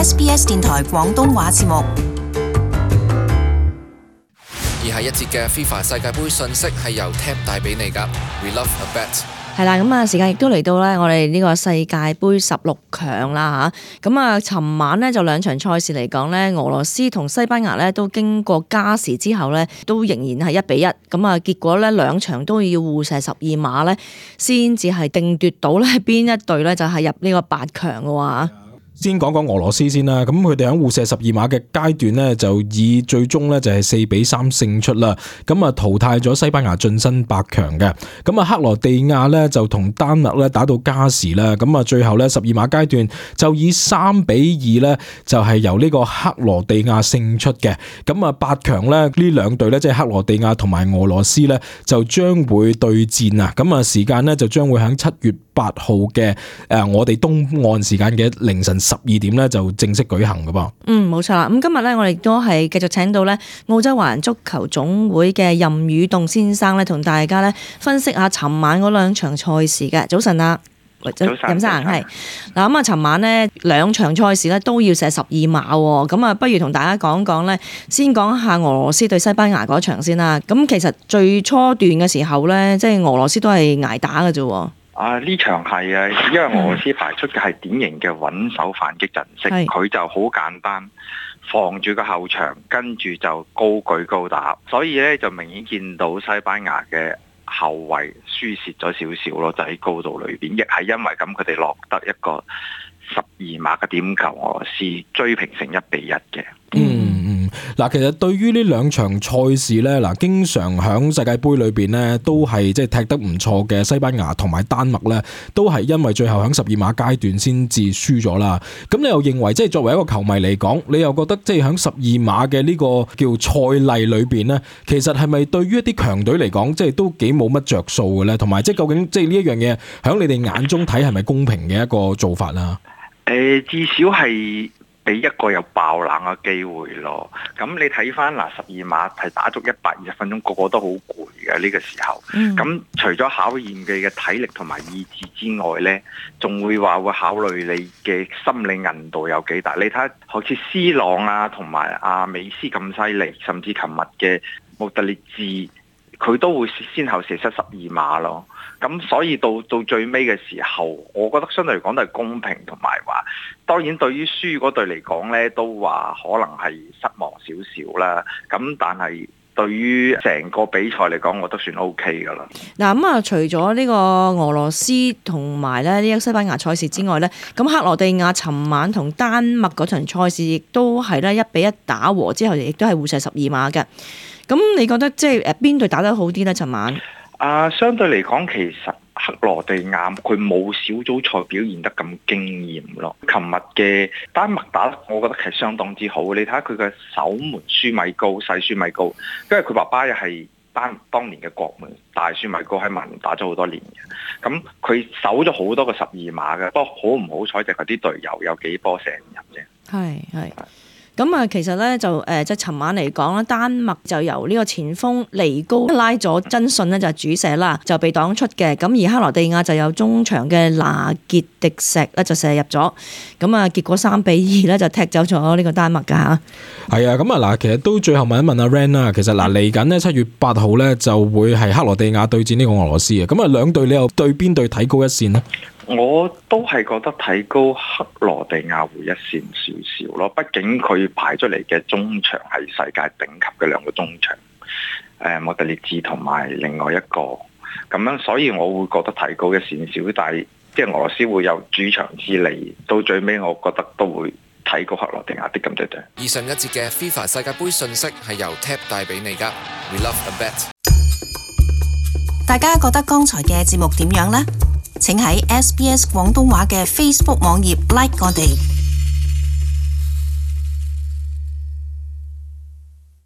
SBS 電台廣東話節目。 而下一節嘅 FIFA 世界盃訊息係由 TAB 帶俾你㗎。We love a bet。 係啦，咁啊時間亦都嚟到咧，我哋呢個世界盃16強啦嚇。咁啊，尋晚咧就兩場賽事嚟講咧，俄羅斯同西班牙咧都經過加時之後咧，都仍然係1-1。咁啊，結果咧兩場都要互射12碼咧，先至係定奪到咧邊一隊咧就係入呢個8強嘅喎。 先講講俄羅斯先啦，咁佢哋喺互射12碼嘅階段呢，就以最終呢就係4-3勝出啦，咁啊淘汰咗西班牙晉身8強嘅。咁啊克羅地亞呢就同丹麥呢打到加時啦，咁啊最後呢12碼階段就以3-2呢就係由呢個克羅地亞勝出嘅。咁啊8強呢兩隊呢，即係克羅地亞同埋俄羅斯呢，就將會對戰啊，咁啊時間呢，就將會喺7月8號嘅我哋東岸時間嘅凌晨12點咧就正式舉行噶噃。 冇錯啦。咁今日咧我哋都係繼續請到咧澳洲華人足球總會嘅任宇棟先生咧，同大家咧分析下尋晚嗰兩場賽事嘅。早晨啊，任生係嗱。咁啊，尋晚呢兩場賽事咧都要射12碼喎。咁啊，不如同大家講講咧，先講下俄羅斯對西班牙嗰場先啦。咁其實最初段嘅時候咧，即係俄羅斯都係捱打嘅啫。 呢場係啊，因為俄羅斯排出嘅係典型嘅穩守反擊陣式，佢就好簡單，防住個後場，跟住就高舉高打，所以咧就明顯見到西班牙嘅後衛輸蝕咗少少咯，就喺高度裏邊，亦係因為咁佢哋落得一個12碼嘅點球，俄羅斯追平成1-1嘅。 嗱，其實對於呢兩場賽事咧，嗱，經常響世界盃裏邊咧，都係即係踢得唔錯嘅西班牙同埋丹麥咧，都係因為最後響12碼階段先至輸咗啦。咁你又認為即係作為一個球迷嚟講，你又覺得即係響12碼嘅呢個叫賽例裏邊咧，其實係咪對於一啲強隊嚟講，即係都幾冇乜着數嘅咧？同埋即係究竟即係呢一樣嘢響你哋眼中睇係咪公平嘅一個做法啦？ 至少係俾一個有爆冷嘅機會咯。咁你睇翻12碼係打足120分鐘，個個都好攰嘅呢個時候。咁除咗考驗你嘅體力同埋意志之外呢，仲會考慮你嘅心理韌度有幾大。你睇下好似 C 朗啊，同埋阿美斯咁犀利，甚至琴日嘅穆特列治，佢都會先後射失12碼咯。咁所以到最尾嘅時候，我覺得相對嚟講都係公平，同埋話當然對於輸嗰隊嚟講呢，都話可能係失望少少啦。咁但係對於成個比賽嚟講，我都算 OK 噶啦。 嗱，咁啊，除咗呢個俄羅斯同埋咧呢個西班牙賽事之外呢，咁克羅地亞尋晚同丹麥嗰場賽事亦都係咧1-1打和之後，亦都係互射12碼嘅。咁你覺得即係邊隊打得好啲呢？尋晚？ 相對嚟講，其實克羅地亞佢冇小組賽表現得咁驚豔咯。琴日嘅丹麥打得，我覺得係相當之好。你睇下佢嘅守門舒米高，細舒米高，因為佢爸爸又係當年嘅國門大舒米高，喺曼聯打咗好多年嘅。咁佢守咗好多個12碼嘅，不過好唔好彩就係啲隊友有幾波射唔入啫。 係。咁啊，其實咧就即係尋晚嚟講啦，丹麥就由呢個前鋒尼高拉咗真信咧就主射啦，就被擋出嘅。咁而克羅地亞就有中場嘅拿傑迪石咧就射入咗。咁啊，結果3-2咧就踢走咗呢個丹麥㗎嚇。係啊，咁啊嗱，其實都最後問一問阿 Ren 啦。其實嗱，嚟緊呢7月8號咧就會係克羅地亞對戰呢個俄羅斯嘅。咁啊，兩隊你又對邊隊睇高一線呢？ 我都係覺得睇高克羅地亞會一線少少咯，畢竟佢排出嚟嘅中場係世界頂級嘅兩個中場，莫特列治同埋另外一個咁樣，所以我會覺得睇高一線少，但係即係俄羅斯會有主場之利，到最尾我覺得都會睇高克羅地亞啲咁多。 以上一節嘅 FIFA 世界盃訊息係由 TAB 帶俾你㗎。We love a bet。 大家覺得剛才嘅節目點樣呢？請喺SBS 廣東話嘅 Facebook 網頁 like 我哋。